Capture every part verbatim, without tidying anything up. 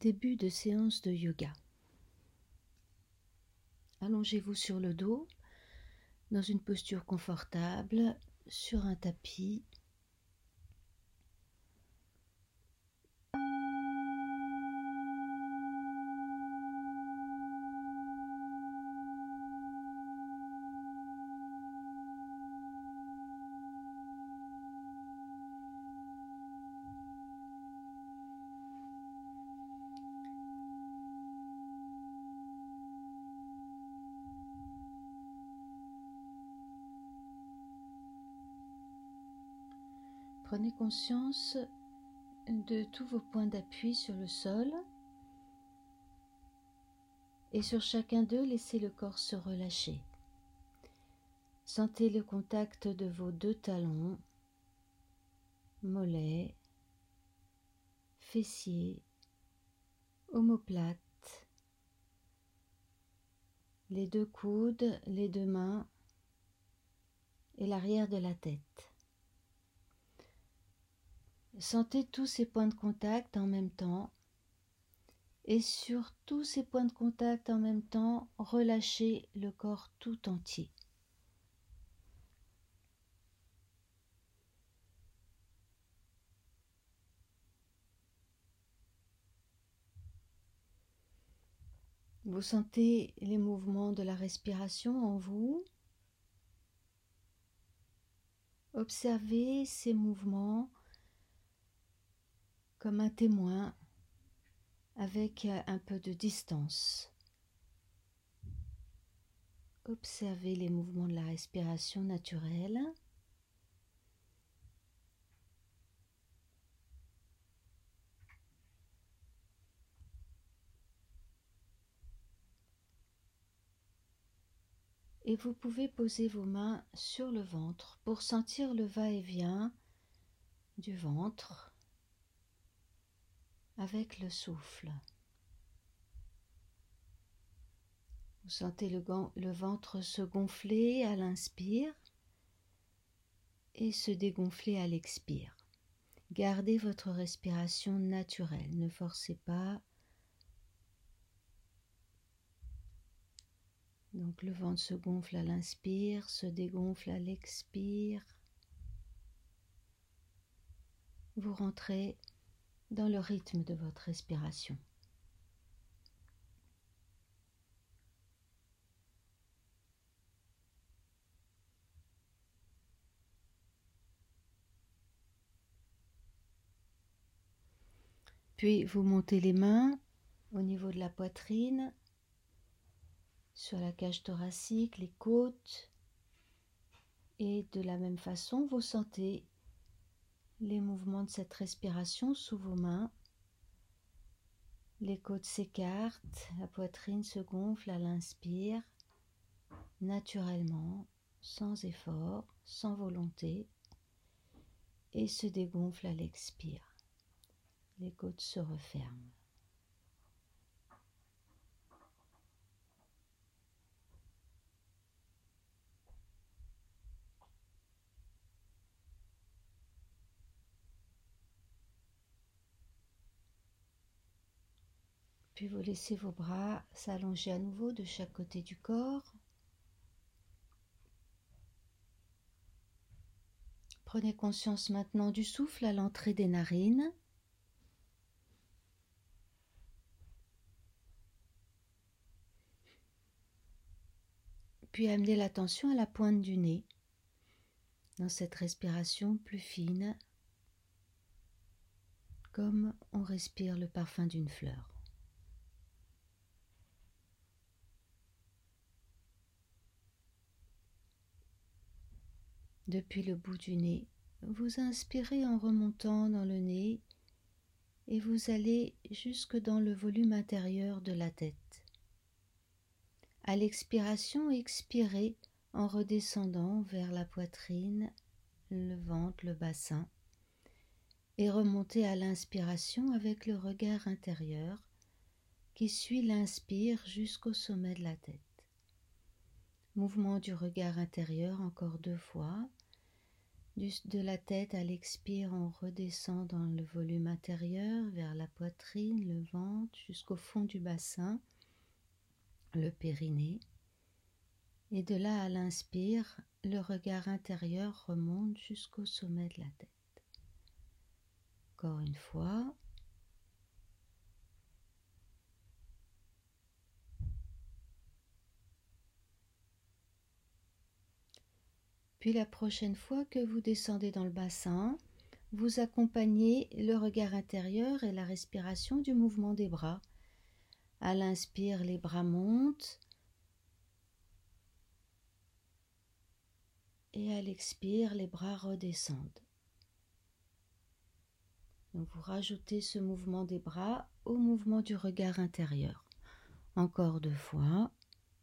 Début de séance de yoga. Allongez-vous sur le dos, dans une posture confortable, sur un tapis. Prenez conscience de tous vos points d'appui sur le sol et sur chacun d'eux, laissez le corps se relâcher. Sentez le contact de vos deux talons, mollets, fessiers, omoplates, les deux coudes, les deux mains et l'arrière de la tête. Sentez tous ces points de contact en même temps et sur tous ces points de contact en même temps, relâchez le corps tout entier. Vous sentez les mouvements de la respiration en vous. Observez ces mouvements comme un témoin avec un peu de distance. Observez les mouvements de la respiration naturelle. Et vous pouvez poser vos mains sur le ventre pour sentir le va-et-vient du ventre avec le souffle. Vous sentez le, le ventre se gonfler à l'inspire et se dégonfler à l'expire. Gardez votre respiration naturelle, ne forcez pas. Donc le ventre se gonfle à l'inspire, se dégonfle à l'expire. Vous rentrez dans le rythme de votre respiration. Puis vous montez les mains au niveau de la poitrine, sur la cage thoracique, les côtes, et de la même façon, vous sentez les mouvements de cette respiration sous vos mains. Les côtes s'écartent, la poitrine se gonfle à l'inspire, naturellement, sans effort, sans volonté, et se dégonfle à l'expire. Les côtes se referment. Puis vous laissez vos bras s'allonger à nouveau de chaque côté du corps. Prenez conscience maintenant du souffle à l'entrée des narines. Puis amenez l'attention à la pointe du nez, dans cette respiration plus fine, comme on respire le parfum d'une fleur. Depuis le bout du nez, vous inspirez en remontant dans le nez et vous allez jusque dans le volume intérieur de la tête. À l'expiration, expirez en redescendant vers la poitrine, le ventre, le bassin, et remontez à l'inspiration avec le regard intérieur qui suit l'inspire jusqu'au sommet de la tête. Mouvement du regard intérieur encore deux fois, Du, de la tête à l'expire, on redescend dans le volume intérieur, vers la poitrine, le ventre, jusqu'au fond du bassin, le périnée. Et de là à l'inspire, le regard intérieur remonte jusqu'au sommet de la tête. Encore une fois. Puis la prochaine fois que vous descendez dans le bassin, vous accompagnez le regard intérieur et la respiration du mouvement des bras. À l'inspire, les bras montent. Et à l'expire, les bras redescendent. Donc vous rajoutez ce mouvement des bras au mouvement du regard intérieur. Encore deux fois.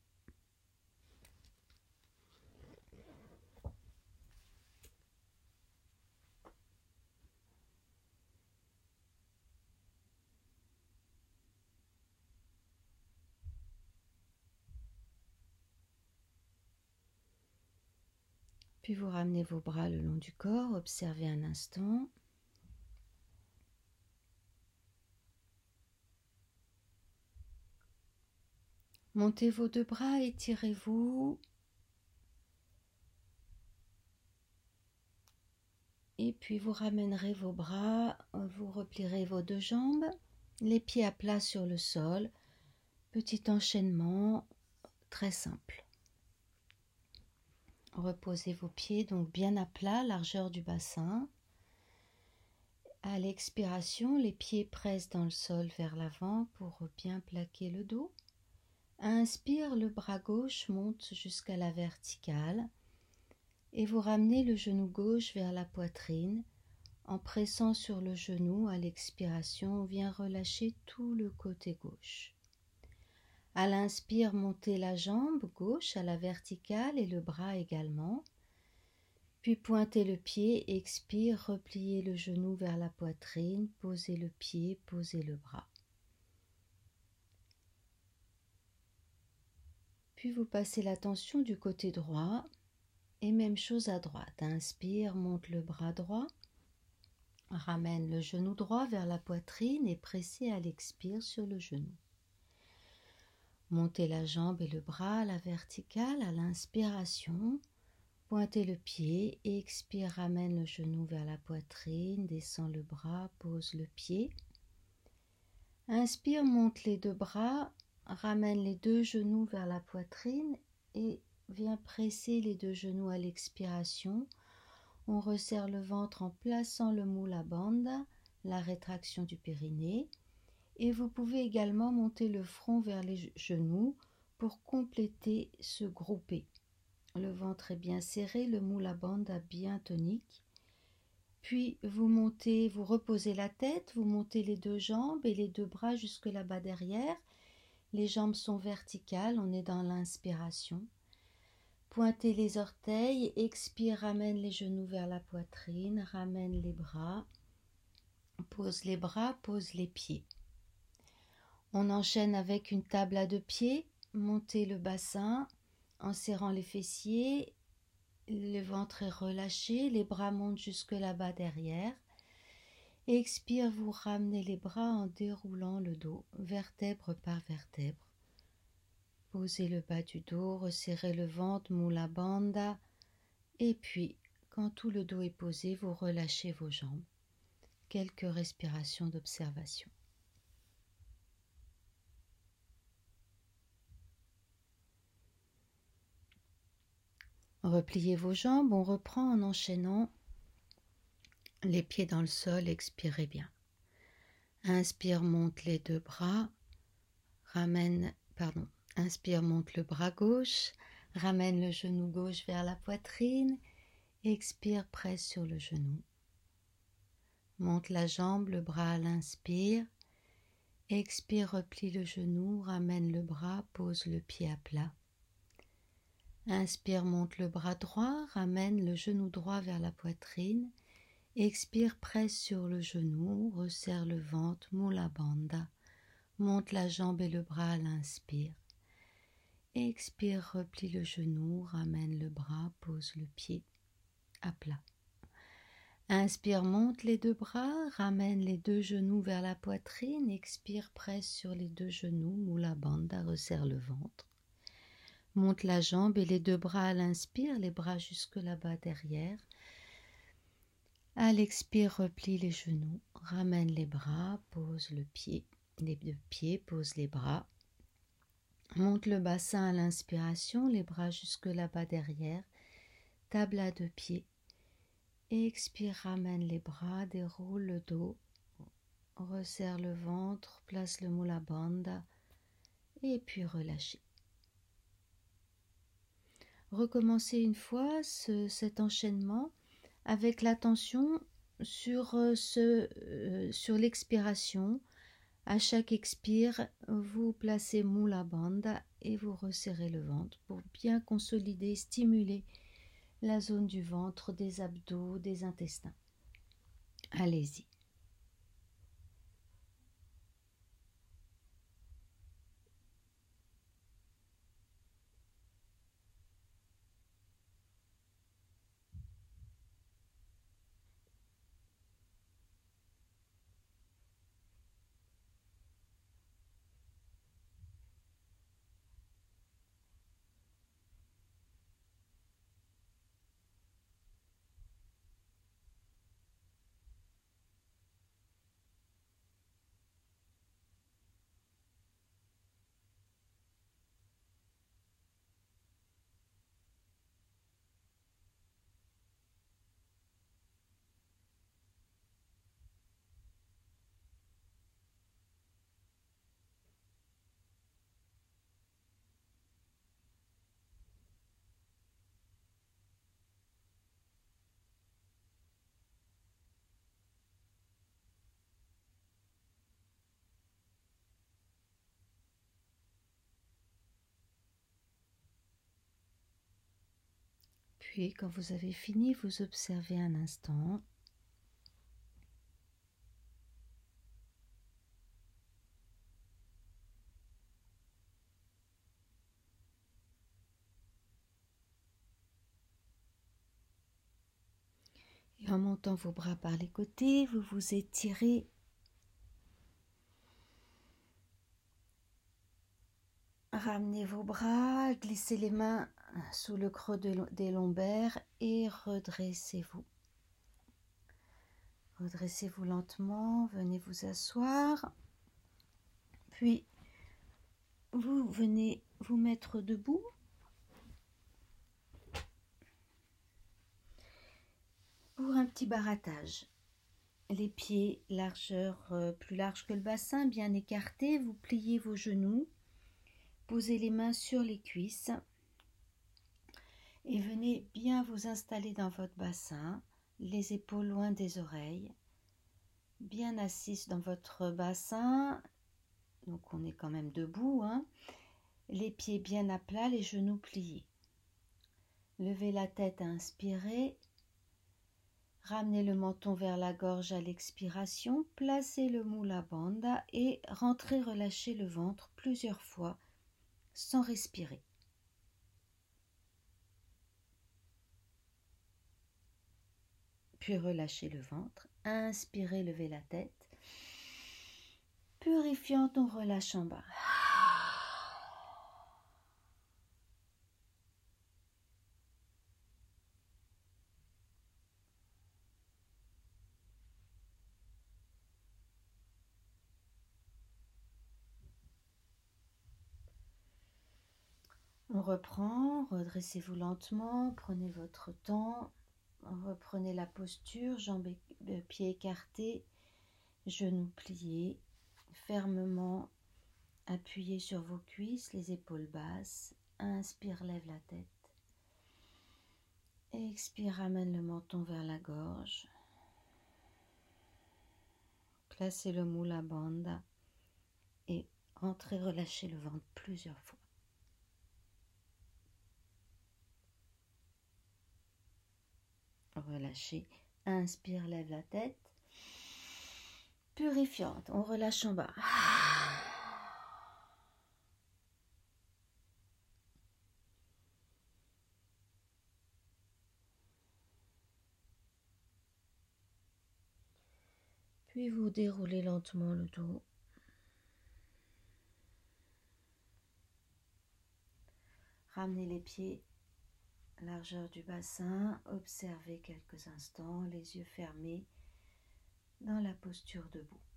Puis vous ramenez vos bras le long du corps, observez un instant. Montez vos deux bras, étirez-vous. Et puis vous ramènerez vos bras, vous replierez vos deux jambes, les pieds à plat sur le sol. Petit enchaînement très simple. Reposez vos pieds donc bien à plat, largeur du bassin. À l'expiration, les pieds pressent dans le sol vers l'avant pour bien plaquer le dos. Inspire, le bras gauche monte jusqu'à la verticale et vous ramenez le genou gauche vers la poitrine. En pressant sur le genou, à l'expiration, on vient relâcher tout le côté gauche. À l'inspire, montez la jambe gauche à la verticale et le bras également. Puis pointez le pied, expire, repliez le genou vers la poitrine, posez le pied, posez le bras. Puis vous passez l'attention du côté droit et même chose à droite. Inspire, monte le bras droit, ramène le genou droit vers la poitrine et pressez à l'expire sur le genou. Montez la jambe et le bras à la verticale à l'inspiration. Pointez le pied, expire, ramène le genou vers la poitrine, descend le bras, pose le pied. Inspire, monte les deux bras, ramène les deux genoux vers la poitrine et viens presser les deux genoux à l'expiration. On resserre le ventre en plaçant le Mula Bandha, la rétraction du périnée. Et vous pouvez également monter le front vers les genoux pour compléter ce groupé. Le ventre est bien serré, le Mula Bandha bien tonique. Puis vous montez, vous reposez la tête, vous montez les deux jambes et les deux bras jusque là-bas derrière. Les jambes sont verticales, on est dans l'inspiration. Pointez les orteils, expire, ramène les genoux vers la poitrine, ramène les bras, pose les bras, pose les pieds. On enchaîne avec une table à deux pieds, montez le bassin en serrant les fessiers, le ventre est relâché, les bras montent jusque là-bas derrière. Expire, vous ramenez les bras en déroulant le dos, vertèbre par vertèbre. Posez le bas du dos, resserrez le ventre, Mula Bandha. Et puis, quand tout le dos est posé, vous relâchez vos jambes. Quelques respirations d'observation. Repliez vos jambes, on reprend en enchaînant les pieds dans le sol, expirez bien. Inspire, monte les deux bras, ramène, pardon, inspire, monte le bras gauche, ramène le genou gauche vers la poitrine, expire, presse sur le genou. Monte la jambe, le bras à l'inspire, expire, replie le genou, ramène le bras, pose le pied à plat. Inspire, monte le bras droit, ramène le genou droit vers la poitrine. Expire, presse sur le genou, resserre le ventre, Mula Bandha. Monte la jambe et le bras à l'inspire. Expire, replie le genou, ramène le bras, pose le pied à plat. Inspire, monte les deux bras, ramène les deux genoux vers la poitrine, expire, presse sur les deux genoux, Mula Bandha, resserre le ventre. Monte la jambe et les deux bras à l'inspire, les bras jusque là-bas derrière. À l'expire, replie les genoux, ramène les bras, pose le pied, les deux pieds, pose les bras. Monte le bassin à l'inspiration, les bras jusque là-bas derrière, table à deux pieds. Expire, ramène les bras, déroule le dos, resserre le ventre, place le Mula Bandha et puis relâchez. Recommencez une fois ce, cet enchaînement avec l'attention sur, ce, euh, sur l'expiration. À chaque expire, vous placez Mula Bandha et vous resserrez le ventre pour bien consolider, stimuler la zone du ventre, des abdos, des intestins. Allez-y. Puis, quand vous avez fini, vous observez un instant. Et en montant vos bras par les côtés, vous vous étirez. Ramenez vos bras, glissez les mains sous le creux de, des lombaires et redressez-vous. Redressez-vous lentement, venez vous asseoir. Puis, vous venez vous mettre debout. Pour un petit barattage. Les pieds, largeur euh, plus large que le bassin, bien écartés. Vous pliez vos genoux. Posez les mains sur les cuisses. Et venez bien vous installer dans votre bassin. Les épaules loin des oreilles. Bien assises dans votre bassin. Donc on est quand même debout. Hein. Les pieds bien à plat, les genoux pliés. Levez la tête à inspirer. Ramenez le menton vers la gorge à l'expiration, placez le Mula Bandha et rentrez relâcher le ventre plusieurs fois sans respirer. Puis relâchez le ventre, inspirez, levez la tête. Purifiant, on relâche en bas. On reprend, redressez-vous lentement, prenez votre temps, reprenez la posture, jambes et pieds écartés, genoux pliés, fermement appuyez sur vos cuisses, les épaules basses, inspire, lève la tête, expire, ramène le menton vers la gorge, placez le Mula Bandha et rentrez, relâchez le ventre plusieurs fois. Relâchez, inspire, lève la tête. Purifiante, on relâche en bas. Puis vous déroulez lentement le dos. Ramenez les pieds à la largeur du bassin. Observez quelques instants, les yeux fermés, dans la posture debout.